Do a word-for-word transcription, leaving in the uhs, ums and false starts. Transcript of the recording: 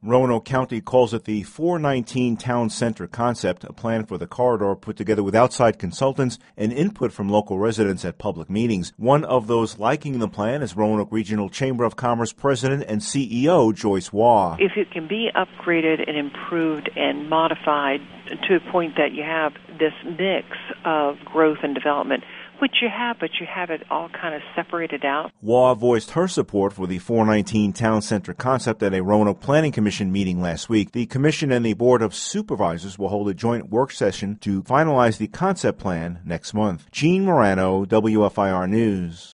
Roanoke County calls it the four nineteen Town Center concept, a plan for the corridor put together with outside consultants and input from local residents at public meetings. One of those liking the plan is Roanoke Regional Chamber of Commerce President and C E O Joyce Waugh. If it can be upgraded and improved and modified to a point that you have this mix of growth and development, which you have, but you have it all kind of separated out. Waugh voiced her support for the four nineteen Town Center concept at a Roanoke Planning Commission meeting last week. The commission and the Board of Supervisors will hold a joint work session to finalize the concept plan next month. Gene Morano, W F I R News.